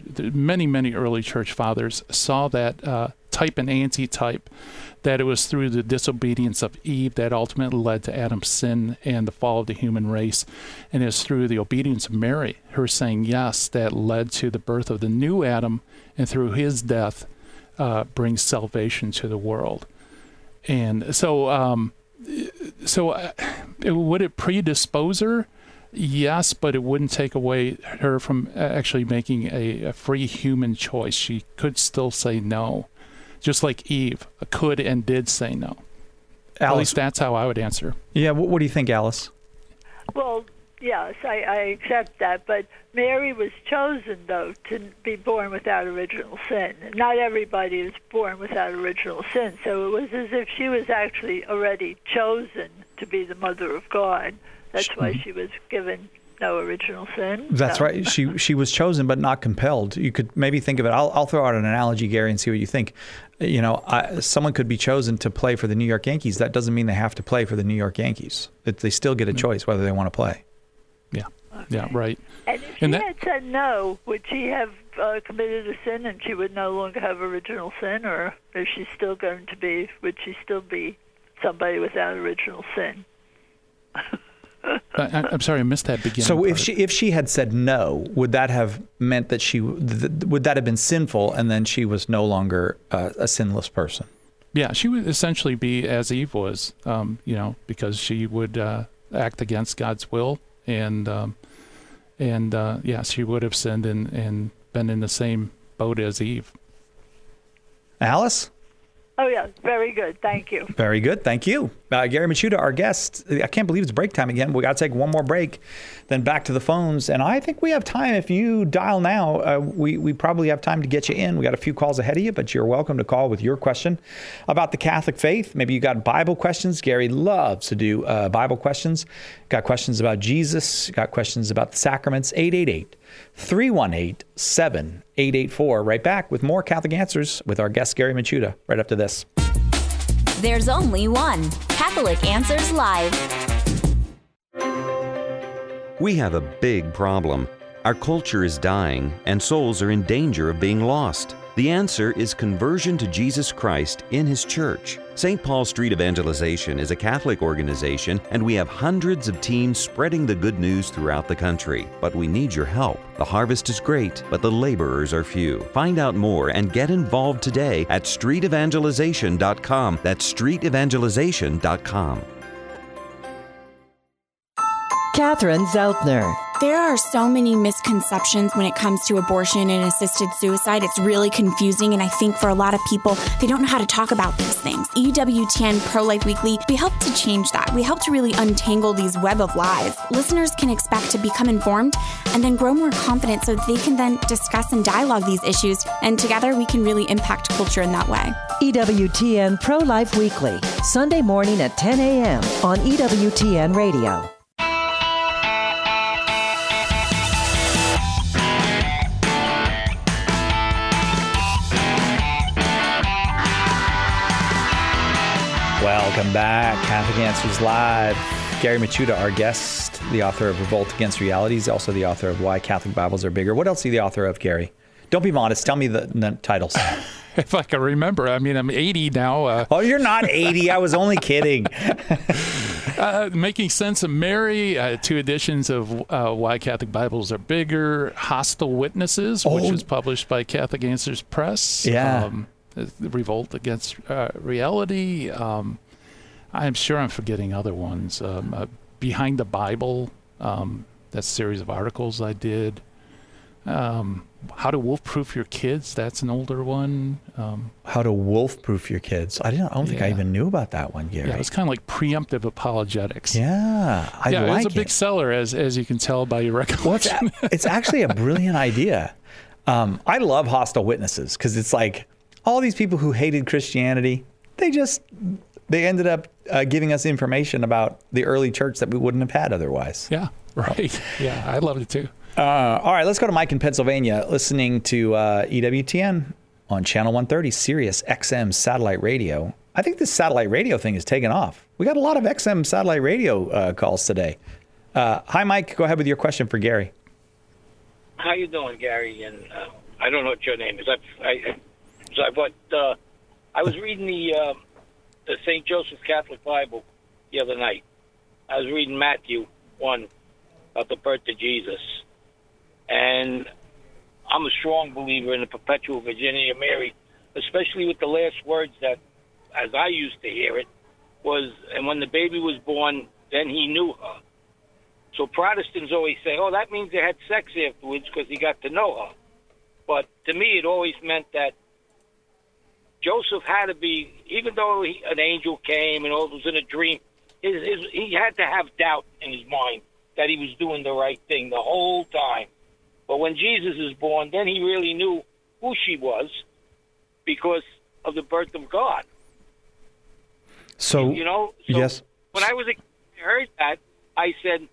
B: many early church fathers saw that type and anti-type, that it was through the disobedience of Eve that ultimately led to Adam's sin and the fall of the human race. And it's through the obedience of Mary, her saying yes, that led to the birth of the new Adam, and through his death brings salvation to the world. And so would it predispose her? Yes, but it wouldn't take away her from actually making a free human choice. She could still say no, just like Eve could and did say no. Alice, at least that's how I would answer.
A: Yeah, what do you think, Alice?
P: Well, yes, I accept that, but Mary was chosen, though, to be born without original sin. Not everybody is born without original sin, so it was as if she was actually already chosen to be the mother of God. That's why she was given no original sin.
A: That's right. She was chosen, but not compelled. You could maybe think of it. I'll throw out an analogy, Gary, and see what you think. Someone could be chosen to play for the New York Yankees. That doesn't mean they have to play for the New York Yankees. They still get a choice whether they want to play.
B: Yeah. Okay. Yeah. Right.
P: And if she had said no, would she have committed a sin, and she would no longer have original sin, or is she still going to be? Would she still be somebody without original sin?
B: I'm sorry, I missed that beginning.
A: So if she had said no, would that have meant that would that have been sinful, and then she was no longer a sinless person?
B: Yeah, she would essentially be as Eve was, because she would act against God's will, and she would have sinned and been in the same boat as Eve.
A: Alice?
P: Oh, yeah. Very good. Thank you.
A: Very good. Thank you. Gary Michuta, our guest. I can't believe it's break time again. We got to take one more break, then back to the phones. And I think we have time. If you dial now, we probably have time to get you in. We got a few calls ahead of you, but you're welcome to call with your question about the Catholic faith. Maybe you got Bible questions. Gary loves to do Bible questions. Got questions about Jesus. Got questions about the sacraments. 888-318-7884. Right back with more Catholic Answers with our guest, Gary Michuta, right after this.
E: There's only one Catholic Answers Live.
Q: We have a big problem. Our culture is dying, and souls are in danger of being lost. The answer is conversion to Jesus Christ in His church. St. Paul Street Evangelization is a Catholic organization, and we have hundreds of teams spreading the good news throughout the country. But we need your help. The harvest is great, but the laborers are few. Find out more and get involved today at streetevangelization.com. That's streetevangelization.com.
M: Catherine Zeltner.
R: There are so many misconceptions when it comes to abortion and assisted suicide. It's really confusing, and I think for a lot of people, they don't know how to talk about these things. EWTN Pro-Life Weekly, we help to change that. We help to really untangle these web of lies. Listeners can expect to become informed and then grow more confident so they can then discuss and dialogue these issues, and together we can really impact culture in that way.
M: EWTN Pro-Life Weekly, Sunday morning at 10 a.m. on EWTN Radio.
A: Welcome back. Catholic Answers Live. Gary Michuta, our guest, the author of Revolt Against Reality. He's also the author of Why Catholic Bibles Are Bigger. What else are you the author of, Gary? Don't be modest. Tell me the titles.
B: If I can remember. I mean, I'm 80 now.
A: Oh, you're not 80. I was only kidding.
B: Making Sense of Mary, 2 editions of Why Catholic Bibles Are Bigger, Hostile Witnesses, which is published by Catholic Answers Press.
A: Yeah.
B: The Revolt Against Reality. I'm sure I'm forgetting other ones. Behind the Bible, that's a series of articles I did. How to Wolf-Proof Your Kids, that's an older one.
A: How to Wolf-Proof Your Kids. I don't think I even knew about that one, Gary.
B: Yeah, it's kind of like preemptive apologetics.
A: Yeah, I like it.
B: It was a big seller, as you can tell by your recollection.
A: It's actually a brilliant idea. I love Hostile Witnesses because it's like, all these people who hated Christianity, they ended up giving us information about the early church that we wouldn't have had otherwise.
B: Yeah, right. Yeah, I loved it too.
A: All right, let's go to Mike in Pennsylvania, listening to EWTN on Channel 130, Sirius XM Satellite Radio. I think this satellite radio thing is taking off. We got a lot of XM satellite radio calls today. Hi, Mike. Go ahead with your question for Gary.
S: How you doing, Gary? And I don't know what your name is. I was reading the St. Joseph's Catholic Bible the other night. I was reading Matthew 1 about the birth of Jesus. And I'm a strong believer in the perpetual virginity of Mary, especially with the last words that, as I used to hear it, was, and when the baby was born, then he knew her. So Protestants always say, oh, that means they had sex afterwards because he got to know her. But to me, it always meant that Joseph had to be, even though an angel came and all it was in a dream, he had to have doubt in his mind that he was doing the right thing the whole time. But when Jesus is born, then he really knew who she was because of the birth of God.
A: So, yes.
S: When I was a kid, I heard that, I said,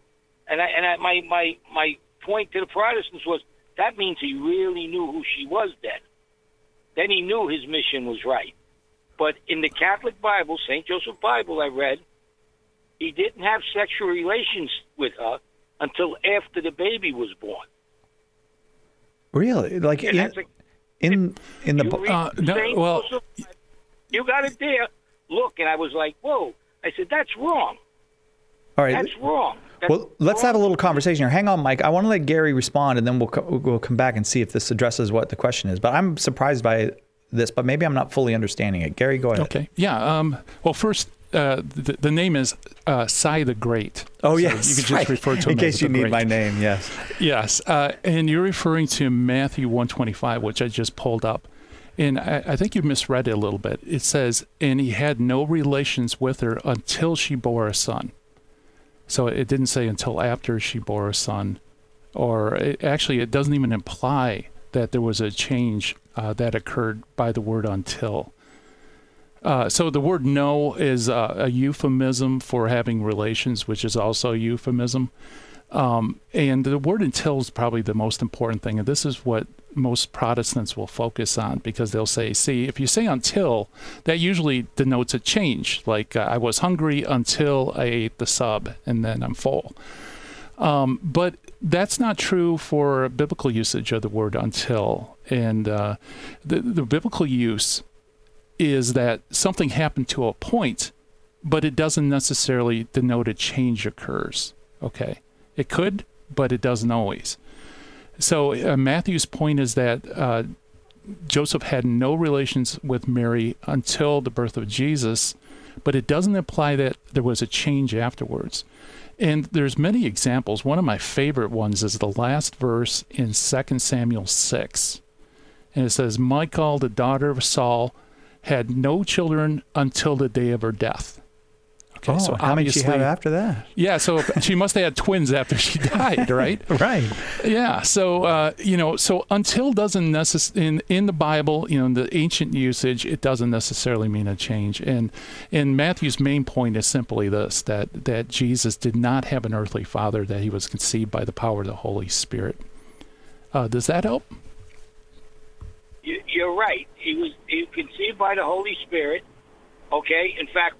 S: my point to the Protestants was, that means he really knew who she was then. Then he knew his mission was right. But in the Catholic Bible, St. Joseph Bible, I read, he didn't have sexual relations with her until after the baby was born.
A: Really? Like in the book?
S: Joseph, you got it there. Look, and I was like, whoa. I said, that's wrong.
A: All right.
S: That's wrong.
A: Well, let's have a little conversation here. Hang on, Mike. I want to let Gary respond, and then we'll come back and see if this addresses what the question is. But I'm surprised by this, but maybe I'm not fully understanding it. Gary, go ahead.
B: Okay. Yeah. Well, first, the name is Cy the Great.
A: Oh,
B: so
A: yes.
B: You could just refer to him
A: in case
B: as
A: you
B: the
A: need
B: Great.
A: my name, yes.
B: Yes. And you're referring to Matthew 1:25, which I just pulled up. And I think you misread it a little bit. It says, and he had no relations with her until she bore a son. So it didn't say until after she bore a son, or it doesn't even imply that there was a change that occurred by the word until. So the word no is a euphemism for having relations, which is also a euphemism. And the word until is probably the most important thing. And this is what most Protestants will focus on, because they'll say, see, if you say until, that usually denotes a change. Like I was hungry until I ate the sub and then I'm full. But that's not true for biblical usage of the word until. And the biblical use is that something happened to a point, but it doesn't necessarily denote a change occurs. Okay. It could, but it doesn't always. So Matthew's point is that Joseph had no relations with Mary until the birth of Jesus, but it doesn't imply that there was a change afterwards. And there's many examples. One of my favorite ones is the last verse in 2 Samuel 6. And it says, Michal, the daughter of Saul, had no children until the day of her death. Okay,
A: so how many did she have after that?
B: Yeah, so she must have had twins after she died, right?
A: Right.
B: Yeah, so, so until doesn't necessarily, in the Bible, in the ancient usage, it doesn't necessarily mean a change. And Matthew's main point is simply this, that Jesus did not have an earthly father, that he was conceived by the power of the Holy Spirit. Does that help?
S: You're right. He was conceived by the Holy Spirit. Okay. In fact,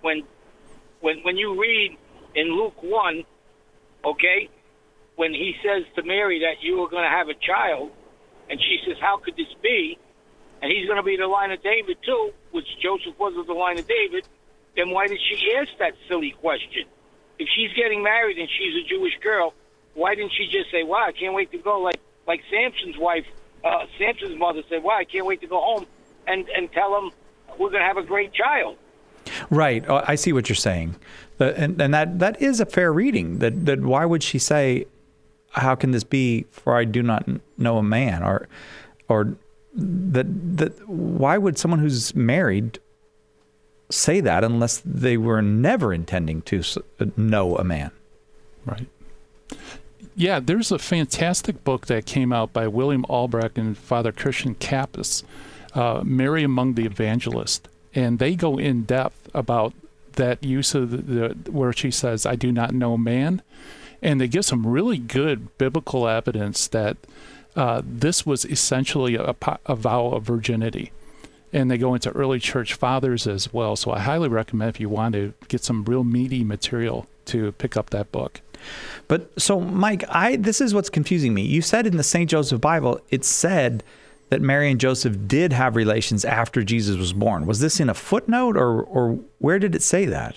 S: when you read in Luke 1, okay, when he says to Mary that you are going to have a child, and she says, how could this be? And he's going to be the line of David too, which Joseph was of the line of David, then why did she ask that silly question? If she's getting married and she's a Jewish girl, why didn't she just say, wow, I can't wait to go, like Samson's wife, Samson's mother said, wow, I can't wait to go home and tell him we're going to have a great child.
A: Right. I see what you're saying. And that is a fair reading. That why would she say, how can this be, for I do not know a man? Or that why would someone who's married say that unless they were never intending to know a man?
B: Right. Yeah, there's a fantastic book that came out by William Albrecht and Father Christian Kappus, Mary Among the Evangelists. And they go in depth about that use of where she says, I do not know man. And they give some really good biblical evidence that this was essentially a vow of virginity. And they go into early church fathers as well. So I highly recommend, if you want to get some real meaty material, to pick up that book.
A: But so, Mike, this is what's confusing me. You said in the St. Joseph Bible, it said that Mary and Joseph did have relations after Jesus was born. Was this in a footnote, or where did it say that?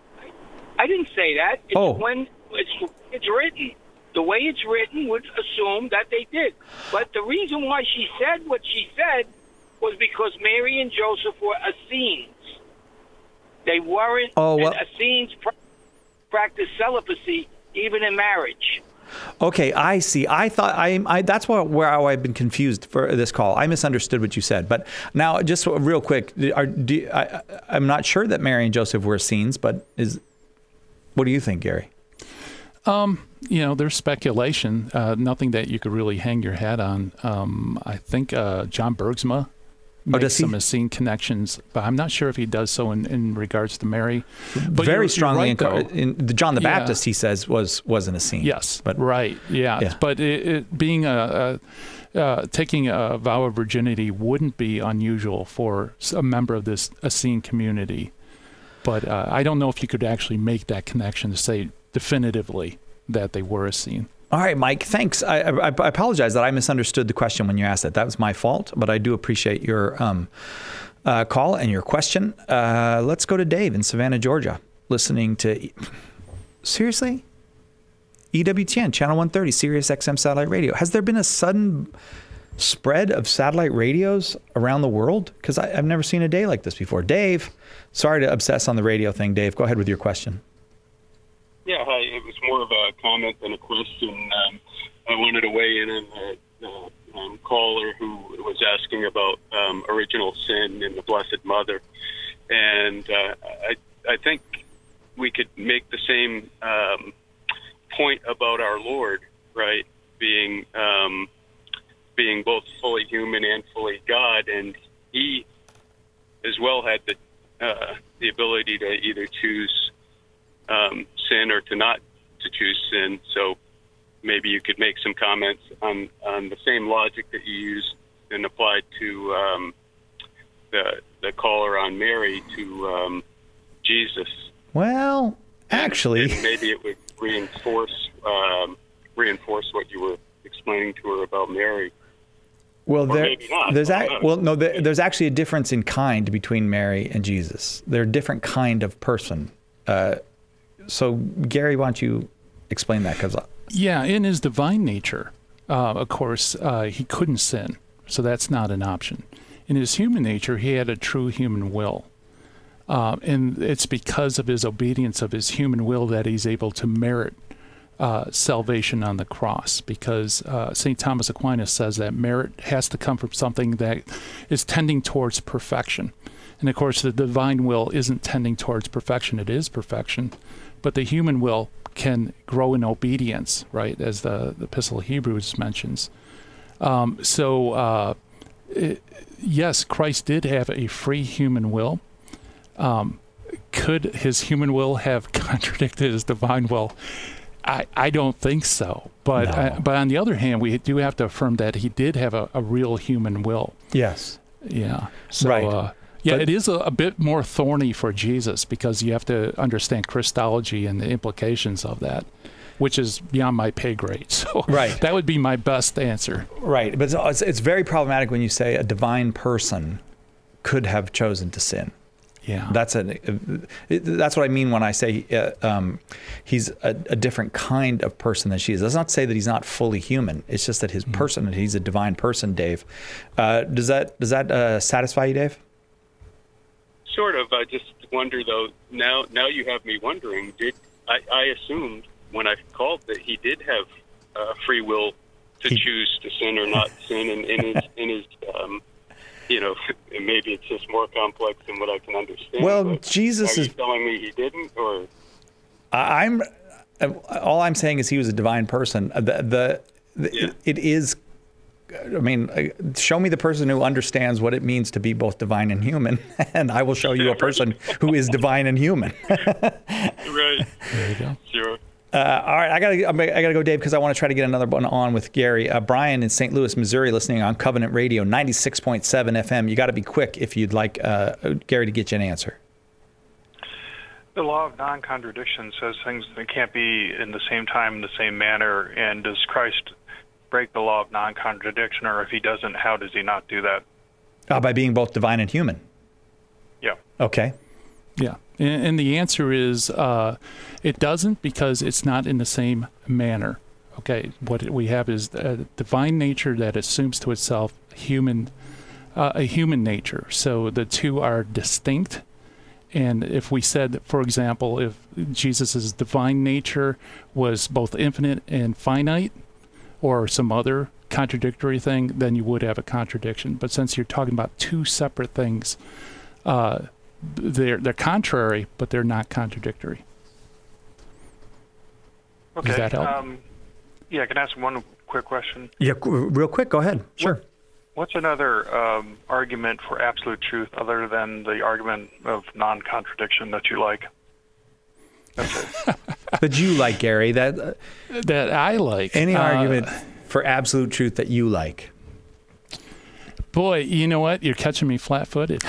S: I didn't say that. When it's written. The way it's written would assume that they did. But the reason why she said what she said was because Mary and Joseph were Essenes. They weren't. Essenes practiced celibacy even in marriage.
A: Okay, I see. I thought that's where I've been confused for this call. I misunderstood what you said. But now, just real quick, I'm not sure that Mary and Joseph were Essenes, but what do you think, Gary?
B: There's speculation. Nothing that you could really hang your hat on. I think John Bergsma makes some Essene connections, but I'm not sure if he does so in regards to Mary. But
A: very strongly in John the Baptist, he says was an Essene.
B: Yes, but right, yeah. But it being taking a vow of virginity wouldn't be unusual for a member of this Essene community. But I don't know if you could actually make that connection to say definitively that they were Essene.
A: All right, Mike, thanks. I apologize that I misunderstood the question when you asked it. That was my fault, but I do appreciate your call and your question. Let's go to Dave in Savannah, Georgia, listening to, seriously? EWTN, Channel 130, Sirius XM Satellite Radio. Has there been a sudden spread of satellite radios around the world? Because I've never seen a day like this before. Dave, sorry to obsess on the radio thing, Dave. Go ahead with your question.
T: Yeah, hi. It was more of a comment than a question. I wanted to weigh in on the caller who was asking about original sin in the Blessed Mother. And I think we could make the same point about our Lord, right? Being both fully human and fully God. And he as well had the ability to either choose sin or to not to choose sin. So maybe you could make some comments on the same logic that you used and applied to the caller on Mary to Jesus.
A: Well, actually,
T: and maybe it would reinforce what you were explaining to her about Mary.
A: Well,
T: maybe not.
A: There's actually a difference in kind between Mary and Jesus. They're a different kind of person. So, Gary, why don't you explain that?
B: Yeah, in his divine nature, of course, he couldn't sin. so that's not an option. In his human nature, he had a true human will. And it's because of his obedience of his human will that he's able to merit salvation on the cross, because St. Thomas Aquinas says that merit has to come from something that is tending towards perfection. And of course, the divine will isn't tending towards perfection, it is perfection. But the human will can grow in obedience, right, as the Epistle of Hebrews mentions. Yes, Christ did have a free human will. Could his human will have contradicted his divine will? I don't think so. But but on the other hand, we do have to affirm that he did have a real human will.
A: Yes.
B: Yeah. So,
A: right.
B: But it is a bit more thorny for Jesus, because you have to understand Christology and the implications of that, which is beyond my pay grade. So that would be my best answer.
A: Right. But it's very problematic when you say a divine person could have chosen to sin.
B: Yeah.
A: That's what I mean when I say he's a different kind of person than she is. That's not to say that he's not fully human. It's just that his person, he's a divine person, Dave. Does that satisfy you, Dave?
T: Sort of. I just wonder, though, now you have me wondering, I assumed when I called that he did have free will to choose to sin or not sin, and in his maybe it's just more complex than what I can understand.
A: Well, Jesus
T: is telling me he didn't, or
A: all I'm saying is he was a divine person. It is. I mean, show me the person who understands what it means to be both divine and human, and I will show you a person who is divine and human.
T: Right.
B: There you go.
T: Sure.
A: All right, I gotta go, Dave, because I want to try to get another one on with Gary. Brian in St. Louis, Missouri, listening on Covenant Radio, 96.7 FM. You got to be quick if you'd like Gary to get you an answer.
U: The law of non-contradiction says things that can't be in the same time, in the same manner. And does Christ break the law of non-contradiction, or if he doesn't, how does he not do that?
A: By being both divine and human.
U: Yeah.
A: Okay.
B: Yeah. And the answer is it doesn't, because it's not in the same manner. Okay. What we have is a divine nature that assumes to itself a human nature. So the two are distinct. And if we said, for example, if Jesus' divine nature was both infinite and finite, or some other contradictory thing, then you would have a contradiction. But since you're talking about two separate things, they're contrary, but they're not contradictory.
U: Okay.
B: Does that help?
U: Yeah, I can ask one quick question.
A: Yeah, real quick. Go ahead. Sure.
U: What's another argument for absolute truth other than the argument of non-contradiction that you like? That's it.
A: That you like, Gary? That
B: I like.
A: Any argument for absolute truth that you like?
B: Boy, you know what? You're catching me flat-footed.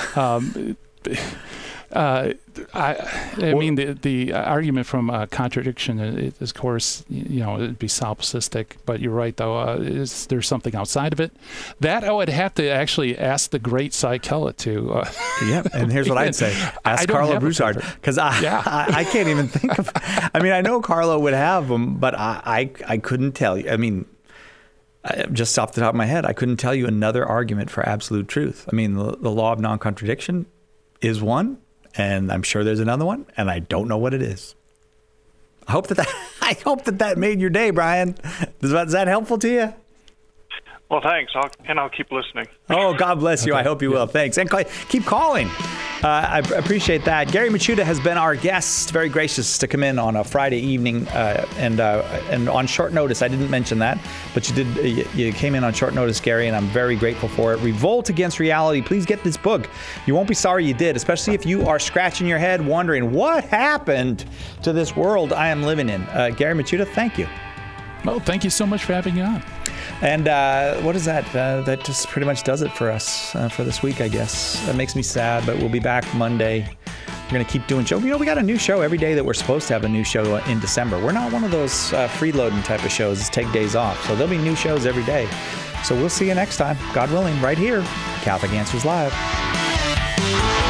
B: I mean, the argument from contradiction is, of course, it'd be solipsistic. But you're right, though. There's something outside of it that I would have to actually ask the great Cy Kellett to.
A: Yeah, and here's what I'd say: ask Carlo Broussard, because I can't even think of. I mean, I know Carlo would have them, but I couldn't tell you. I mean, just off the top of my head, I couldn't tell you another argument for absolute truth. I mean, the law of non-contradiction is one. And I'm sure there's another one, and I don't know what it is. I hope that made your day, Brian. Is that helpful to you?
U: Well, thanks. I'll keep listening.
A: Oh, God bless you. Okay. I hope you will. Thanks. And keep calling. I appreciate that. Gary Michuta has been our guest. Very gracious to come in on a Friday evening and on short notice. I didn't mention that, but you came in on short notice, Gary, and I'm very grateful for it. Revolt Against Reality. Please get this book. You won't be sorry you did, especially if you are scratching your head wondering what happened to this world I am living in. Gary Michuta, thank you.
B: Well, thank you so much for having me on.
A: And what is that? That just pretty much does it for us for this week, I guess. That makes me sad, but we'll be back Monday. We're going to keep doing shows. We got a new show every day that we're supposed to have a new show in December. We're not one of those freeloading type of shows, take days off. So there'll be new shows every day. So we'll see you next time, God willing, right here, Catholic Answers Live.